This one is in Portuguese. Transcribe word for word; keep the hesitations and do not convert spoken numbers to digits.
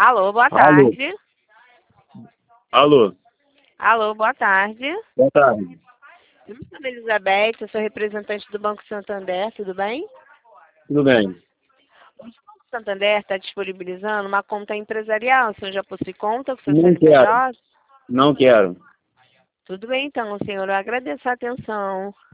Alô, boa Alô. tarde. Alô. Alô, boa tarde. Boa tarde. Meu nome é Elizabeth, eu sou representante do Banco Santander, tudo bem? Tudo bem? O Banco Santander está disponibilizando uma conta empresarial. O senhor já possui conta com seu Não quero. C N P J? Não quero. Tudo bem, então, senhor. Eu agradeço a atenção.